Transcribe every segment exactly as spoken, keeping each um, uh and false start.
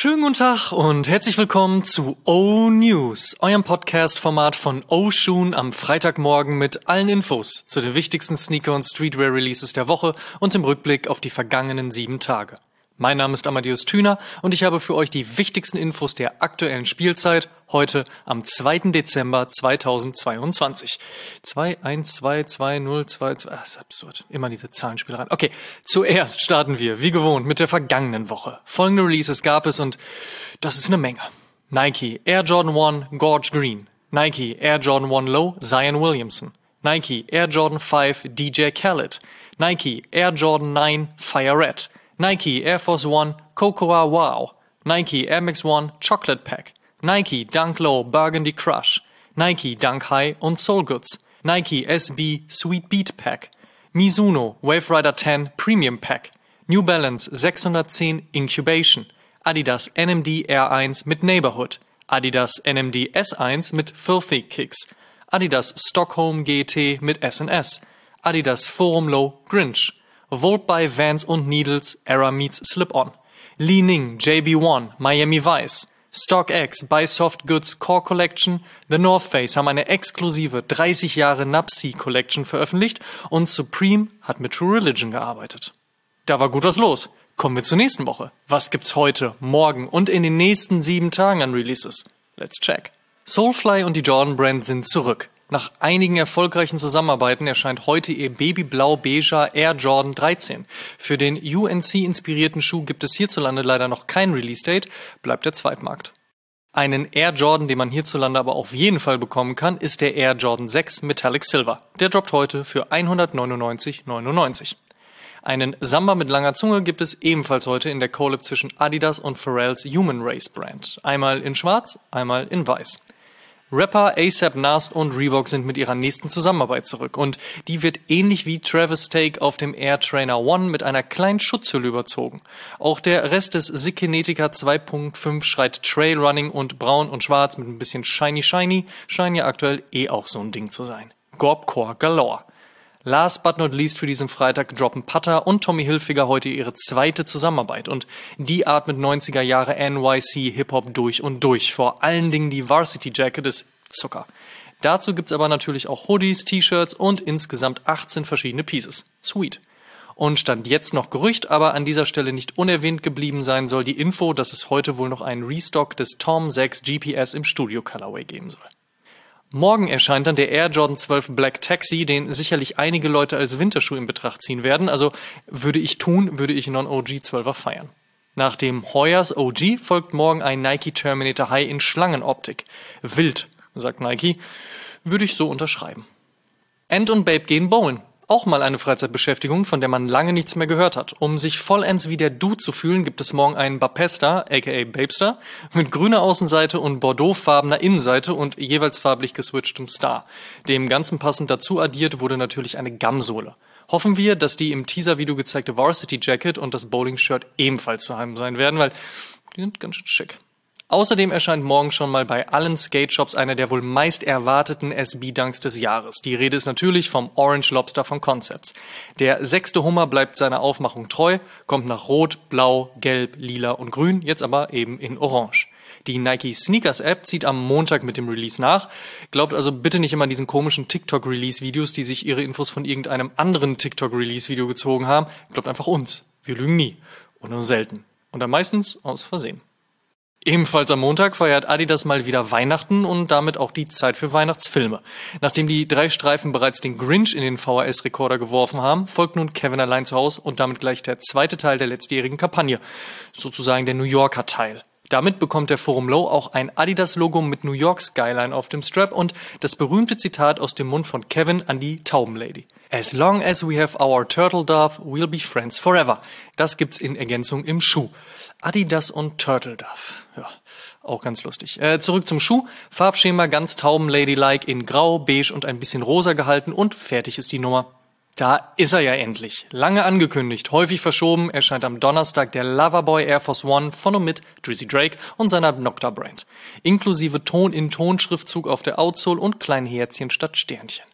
Schönen guten Tag und herzlich willkommen zu O-News, eurem Podcast-Format von O-Shoon am Freitagmorgen mit allen Infos zu den wichtigsten Sneaker- und Streetwear-Releases der Woche und im Rückblick auf die vergangenen sieben Tage. Mein Name ist Amadeus Thüner und ich habe für euch die wichtigsten Infos der aktuellen Spielzeit heute am zweiten Dezember zweitausendzweiundzwanzig. zwei eins zwei zwei null zwei zwei, das ist absurd, immer diese Zahlenspielereien. Okay, zuerst starten wir, wie gewohnt, mit der vergangenen Woche. Folgende Releases gab es und das ist eine Menge. Nike Air Jordan eins Gorge Green, Nike Air Jordan eins Low Zion Williamson, Nike Air Jordan fünf D J Khaled, Nike Air Jordan neun Fire Red, Nike Air Force One Cocoa Wow, Nike Air Max One Chocolate Pack, Nike Dunk Low Burgundy Crush, Nike Dunk High und Soul Goods, Nike S B Sweet Beat Pack, Mizuno Wave Rider zehn Premium Pack, New Balance sechshundertzehn Incubation, Adidas N M D R eins mit Neighborhood, Adidas N M D S eins mit Filthy Kicks, Adidas Stockholm G T mit S N S, Adidas Forum Low Grinch, Volt by Vans und Needles Era meets Slip-On, Li Ning J B eins Miami Vice, StockX by Soft Goods Core Collection, The North Face haben eine exklusive dreißig Jahre Nuptse Collection veröffentlicht und Supreme hat mit True Religion gearbeitet. Da war gut was los. Kommen wir zur nächsten Woche. Was gibt's heute, morgen und in den nächsten sieben Tagen an Releases? Let's check. Soulfly und die Jordan Brand sind zurück. Nach einigen erfolgreichen Zusammenarbeiten erscheint heute ihr babyblau-beiger Air Jordan dreizehn. Für den U N C-inspirierten Schuh gibt es hierzulande leider noch kein Release-Date, bleibt der Zweitmarkt. Einen Air Jordan, den man hierzulande aber auf jeden Fall bekommen kann, ist der Air Jordan sechs Metallic Silver. Der droppt heute für hundertneunundneunzig Komma neunundneunzig. Einen Samba mit langer Zunge gibt es ebenfalls heute in der Collab zwischen Adidas und Pharrells Human Race Brand. Einmal in schwarz, einmal in weiß. Rapper A$AP Nast und Reebok sind mit ihrer nächsten Zusammenarbeit zurück und die wird ähnlich wie Travis Take auf dem Air Trainer One mit einer kleinen Schutzhülle überzogen. Auch der Rest des Sikinetica zwei Punkt fünf schreit Trailrunning und braun und schwarz mit ein bisschen shiny shiny, scheinen ja aktuell eh auch so ein Ding zu sein. Gorbcore galore. Last but not least für diesen Freitag droppen Putter und Tommy Hilfiger heute ihre zweite Zusammenarbeit und die atmet neunziger Jahre N Y C Hip-Hop durch und durch. Vor allen Dingen die Varsity Jacket ist Zucker. Dazu gibt's aber natürlich auch Hoodies, T-Shirts und insgesamt achtzehn verschiedene Pieces. Sweet. Und stand jetzt noch Gerücht, aber an dieser Stelle nicht unerwähnt geblieben sein soll die Info, dass es heute wohl noch einen Restock des Tom sechs G P S im Studio Colorway geben soll. Morgen erscheint dann der Air Jordan zwölf Black Taxi, den sicherlich einige Leute als Winterschuh in Betracht ziehen werden. Also würde ich tun, würde ich Non-O G zwölfer feiern. Nach dem Hoyas O G folgt morgen ein Nike Terminator High in Schlangenoptik. Wild, sagt Nike. Würde ich so unterschreiben. Ant und Babe gehen bowlen. Auch mal eine Freizeitbeschäftigung, von der man lange nichts mehr gehört hat. Um sich vollends wie der Dude zu fühlen, gibt es morgen einen Bapesta, aka Babester, mit grüner Außenseite und bordeauxfarbener Innenseite und jeweils farblich geswitchtem Star. Dem Ganzen passend dazu addiert wurde natürlich eine Gamsohle. Hoffen wir, dass die im Teaser-Video gezeigte Varsity Jacket und das Bowling-Shirt ebenfalls zu haben sein werden, weil die sind ganz schön schick. Außerdem erscheint morgen schon mal bei allen Skate-Shops einer der wohl meist erwarteten S B-Dunks des Jahres. Die Rede ist natürlich vom Orange Lobster von Concepts. Der sechste Hummer bleibt seiner Aufmachung treu, kommt nach Rot, Blau, Gelb, Lila und Grün, jetzt aber eben in Orange. Die Nike Sneakers App zieht am Montag mit dem Release nach. Glaubt also bitte nicht immer diesen komischen TikTok-Release-Videos, die sich ihre Infos von irgendeinem anderen TikTok-Release-Video gezogen haben. Glaubt einfach uns. Wir lügen nie. Und nur selten. Und dann meistens aus Versehen. Ebenfalls am Montag feiert Adidas mal wieder Weihnachten und damit auch die Zeit für Weihnachtsfilme. Nachdem die drei Streifen bereits den Grinch in den V H S-Rekorder geworfen haben, folgt nun Kevin allein zu Hause und damit gleich der zweite Teil der letztjährigen Kampagne. Sozusagen der New Yorker Teil. Damit bekommt der Forum Low auch ein Adidas-Logo mit New York Skyline auf dem Strap und das berühmte Zitat aus dem Mund von Kevin an die Taubenlady. As long as we have our turtle dove, we'll be friends forever. Das gibt's in Ergänzung im Schuh. Adidas und Turtle Dove. Ja, auch ganz lustig. Äh, zurück zum Schuh. Farbschema ganz Taubenladylike in Grau, Beige und ein bisschen rosa gehalten und fertig ist die Nummer. Da ist er ja endlich. Lange angekündigt, häufig verschoben, erscheint am Donnerstag der Loverboy Air Force One von und mit Drizzy Drake und seiner Nocta Brand. Inklusive Ton-in-Ton-Schriftzug auf der Outsole und kleinen Herzchen statt Sternchen.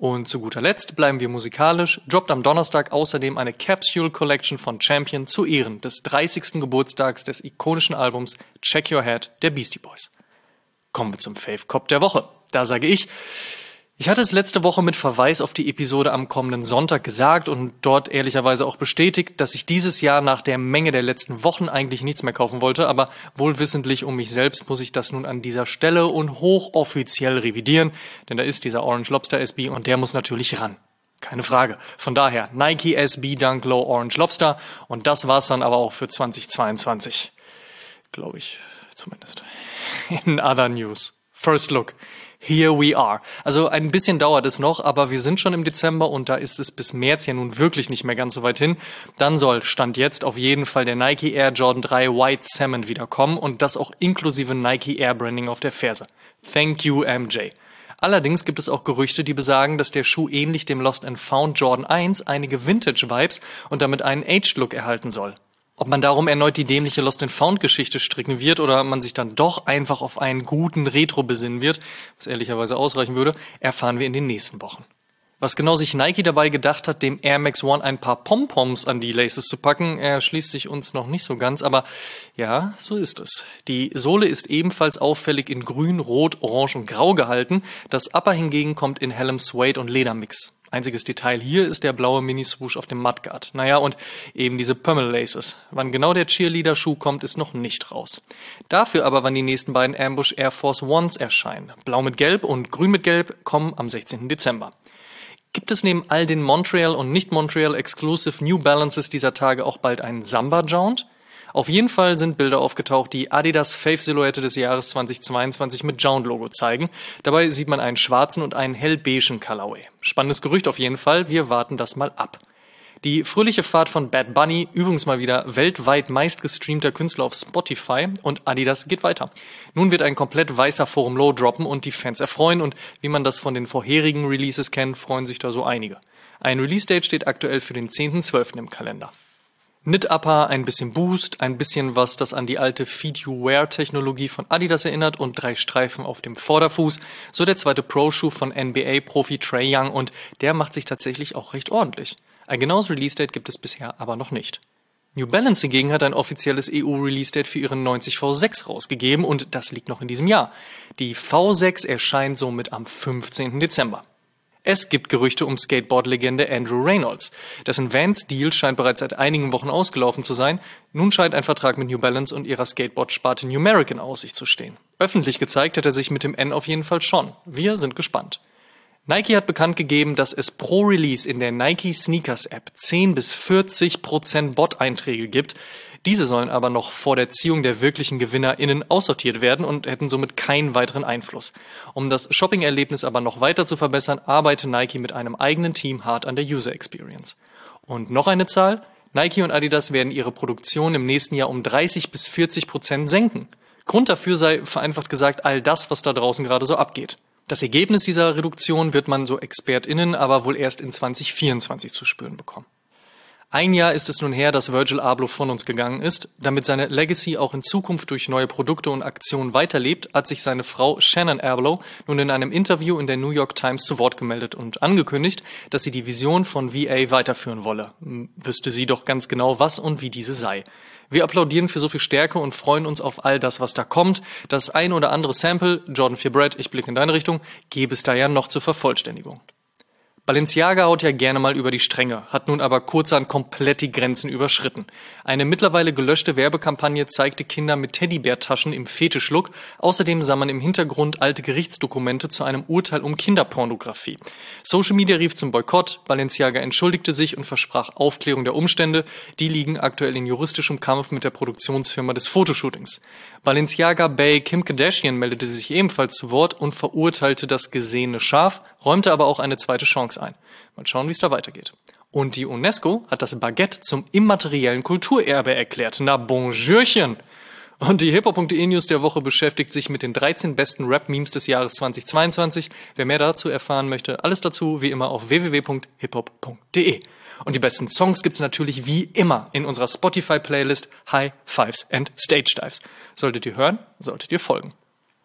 Und zu guter Letzt bleiben wir musikalisch, droppt am Donnerstag außerdem eine Capsule Collection von Champion zu Ehren des dreißigsten Geburtstags des ikonischen Albums Check Your Head der Beastie Boys. Kommen wir zum Fave Cop der Woche. Da sage ich, ich hatte es letzte Woche mit Verweis auf die Episode am kommenden Sonntag gesagt und dort ehrlicherweise auch bestätigt, dass ich dieses Jahr nach der Menge der letzten Wochen eigentlich nichts mehr kaufen wollte, aber wohlwissentlich um mich selbst muss ich das nun an dieser Stelle und hochoffiziell revidieren, denn da ist dieser Orange Lobster S B und der muss natürlich ran. Keine Frage. Von daher Nike S B Dunk Low Orange Lobster und das war's dann aber auch für zweitausendzweiundzwanzig. Glaube ich zumindest. In other news. First look. Here we are. Also ein bisschen dauert es noch, aber wir sind schon im Dezember und da ist es bis März ja nun wirklich nicht mehr ganz so weit hin. Dann soll, Stand jetzt, auf jeden Fall der Nike Air Jordan drei White Salmon wiederkommen und das auch inklusive Nike Air Branding auf der Ferse. Thank you, M J. Allerdings gibt es auch Gerüchte, die besagen, dass der Schuh ähnlich dem Lost and Found Jordan eins einige Vintage-Vibes und damit einen Aged-Look erhalten soll. Ob man darum erneut die dämliche Lost-and-Found-Geschichte stricken wird oder man sich dann doch einfach auf einen guten Retro besinnen wird, was ehrlicherweise ausreichen würde, erfahren wir in den nächsten Wochen. Was genau sich Nike dabei gedacht hat, dem Air Max One ein paar Pompoms an die Laces zu packen, erschließt sich uns noch nicht so ganz, aber ja, so ist es. Die Sohle ist ebenfalls auffällig in grün, rot, orange und grau gehalten, das Upper hingegen kommt in hellem Suede- und Ledermix. Einziges Detail hier ist der blaue Mini-Swoosh auf dem Mudguard. Naja, und eben diese Pommel-Laces. Wann genau der Cheerleader-Schuh kommt, ist noch nicht raus. Dafür aber, wann die nächsten beiden Ambush Air Force Ones erscheinen. Blau mit Gelb und Grün mit Gelb kommen am sechzehnten Dezember. Gibt es neben all den Montreal und Nicht-Montreal Exclusive New Balances dieser Tage auch bald einen Samba-Jound? Auf jeden Fall sind Bilder aufgetaucht, die Adidas Fave-Silhouette des Jahres zweitausendzweiundzwanzig mit Jound-Logo zeigen. Dabei sieht man einen schwarzen und einen hellbeigen Colorway. Spannendes Gerücht auf jeden Fall, wir warten das mal ab. Die fröhliche Fahrt von Bad Bunny, übrigens mal wieder weltweit meistgestreamter Künstler auf Spotify, und Adidas geht weiter. Nun wird ein komplett weißer Forum Low droppen und die Fans erfreuen und wie man das von den vorherigen Releases kennt, freuen sich da so einige. Ein Release-Date steht aktuell für den zehnten zwölften im Kalender. Knit-Upper, ein bisschen Boost, ein bisschen was, das an die alte Feed-You-Wear-Technologie von Adidas erinnert und drei Streifen auf dem Vorderfuß. So der zweite Pro-Schuh von N B A-Profi Trae Young und der macht sich tatsächlich auch recht ordentlich. Ein genaues Release-Date gibt es bisher aber noch nicht. New Balance hingegen hat ein offizielles E U-Release-Date für ihren neunzig V sechs rausgegeben und das liegt noch in diesem Jahr. Die V sechs erscheint somit am fünfzehnten Dezember. Es gibt Gerüchte um Skateboard-Legende Andrew Reynolds. Dessen Vans-Deal scheint bereits seit einigen Wochen ausgelaufen zu sein. Nun scheint ein Vertrag mit New Balance und ihrer Skateboard-Sparte Numeric in Aussicht zu stehen. Öffentlich gezeigt hat er sich mit dem N auf jeden Fall schon. Wir sind gespannt. Nike hat bekannt gegeben, dass es pro Release in der Nike Sneakers App zehn bis vierzig Prozent Bot-Einträge gibt. Diese sollen aber noch vor der Ziehung der wirklichen GewinnerInnen aussortiert werden und hätten somit keinen weiteren Einfluss. Um das Shopping-Erlebnis aber noch weiter zu verbessern, arbeitet Nike mit einem eigenen Team hart an der User Experience. Und noch eine Zahl: Nike und Adidas werden ihre Produktion im nächsten Jahr um dreißig bis vierzig Prozent senken. Grund dafür sei, vereinfacht gesagt, all das, was da draußen gerade so abgeht. Das Ergebnis dieser Reduktion wird man, so ExpertInnen, aber wohl erst in zwanzig vierundzwanzig zu spüren bekommen. Ein Jahr ist es nun her, dass Virgil Abloh von uns gegangen ist. Damit seine Legacy auch in Zukunft durch neue Produkte und Aktionen weiterlebt, hat sich seine Frau Shannon Abloh nun in einem Interview in der New York Times zu Wort gemeldet und angekündigt, dass sie die Vision von V A weiterführen wolle. Wüsste sie doch ganz genau, was und wie diese sei. Wir applaudieren für so viel Stärke und freuen uns auf all das, was da kommt. Das ein oder andere Sample, Jordan vier Bread, ich blicke in deine Richtung, gäbe es da ja noch zur Vervollständigung. Balenciaga haut ja gerne mal über die Stränge, hat nun aber kurzerhand komplett die Grenzen überschritten. Eine mittlerweile gelöschte Werbekampagne zeigte Kinder mit Teddybärtaschen im Fetischlook. Außerdem sah man im Hintergrund alte Gerichtsdokumente zu einem Urteil um Kinderpornografie. Social Media rief zum Boykott, Balenciaga entschuldigte sich und versprach Aufklärung der Umstände. Die liegen aktuell in juristischem Kampf mit der Produktionsfirma des Fotoshootings. Balenciaga Bay Kim Kardashian meldete sich ebenfalls zu Wort und verurteilte das Gesehene scharf, räumte aber auch eine zweite Chance ein. Mal schauen, wie es da weitergeht. Und die UNESCO hat das Baguette zum immateriellen Kulturerbe erklärt. Na bonjourchen! Und die hiphop punkt de News der Woche beschäftigt sich mit den dreizehn besten Rap-Memes des Jahres zweitausendzweiundzwanzig. Wer mehr dazu erfahren möchte, alles dazu wie immer auf w w w punkt hiphop punkt de. Und die besten Songs gibt's natürlich wie immer in unserer Spotify-Playlist High Fives and Stage Dives. Solltet ihr hören, solltet ihr folgen.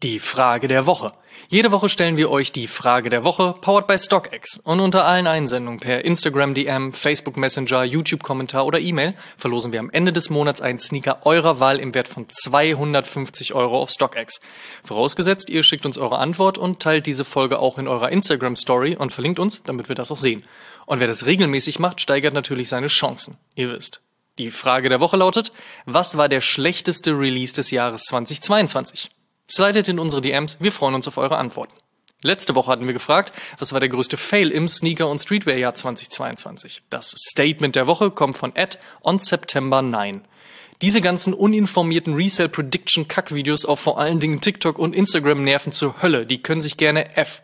Die Frage der Woche. Jede Woche stellen wir euch die Frage der Woche, powered by StockX. Und unter allen Einsendungen per Instagram D M, Facebook Messenger, YouTube-Kommentar oder E-Mail verlosen wir am Ende des Monats einen Sneaker eurer Wahl im Wert von zweihundertfünfzig Euro auf StockX. Vorausgesetzt, ihr schickt uns eure Antwort und teilt diese Folge auch in eurer Instagram-Story und verlinkt uns, damit wir das auch sehen. Und wer das regelmäßig macht, steigert natürlich seine Chancen. Ihr wisst. Die Frage der Woche lautet: Was war der schlechteste Release des Jahres zweitausendzweiundzwanzig? Slidet in unsere D Ms, wir freuen uns auf eure Antworten. Letzte Woche hatten wir gefragt, was war der größte Fail im Sneaker- und Streetwear-Jahr zweitausendzweiundzwanzig? Das Statement der Woche kommt von Ed on September neun. Diese ganzen uninformierten Resale-Prediction-Kack-Videos auf vor allen Dingen TikTok und Instagram nerven zur Hölle. Die können sich gerne F...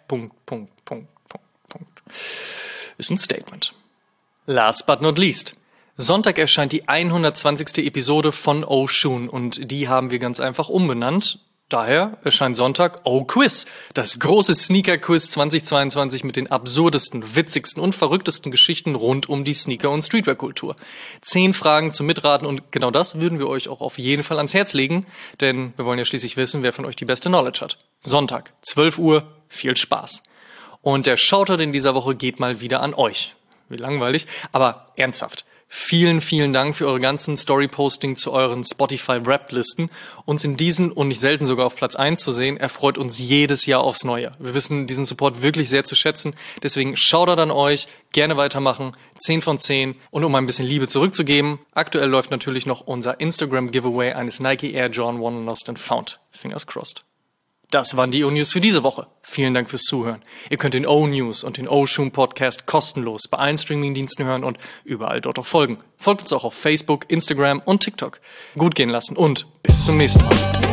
Ist ein Statement. Last but not least. Sonntag erscheint die hundertzwanzigste Episode von O-Shoon und die haben wir ganz einfach umbenannt. Daher erscheint Sonntag O-Quiz, das große Sneaker-Quiz zweitausendzweiundzwanzig mit den absurdesten, witzigsten und verrücktesten Geschichten rund um die Sneaker- und Streetwear-Kultur. Zehn Fragen zum Mitraten und genau das würden wir euch auch auf jeden Fall ans Herz legen, denn wir wollen ja schließlich wissen, wer von euch die beste Knowledge hat. Sonntag, zwölf Uhr, viel Spaß. Und der Shoutout in dieser Woche geht mal wieder an euch. Wie langweilig, aber ernsthaft. Vielen, vielen Dank für eure ganzen Story-Posting zu euren Spotify-Wrapped-Listen. Uns in diesen und nicht selten sogar auf Platz eins zu sehen, erfreut uns jedes Jahr aufs Neue. Wir wissen diesen Support wirklich sehr zu schätzen. Deswegen Shoutout an euch, gerne weitermachen, zehn von zehn. Und um ein bisschen Liebe zurückzugeben, aktuell läuft natürlich noch unser Instagram-Giveaway eines Nike Air Jordan One Lost and Found. Fingers crossed. Das waren die O-News für diese Woche. Vielen Dank fürs Zuhören. Ihr könnt den O-News und den O-Shoon Podcast kostenlos bei allen Streamingdiensten hören und überall dort auch folgen. Folgt uns auch auf Facebook, Instagram und TikTok. Gut gehen lassen und bis zum nächsten Mal.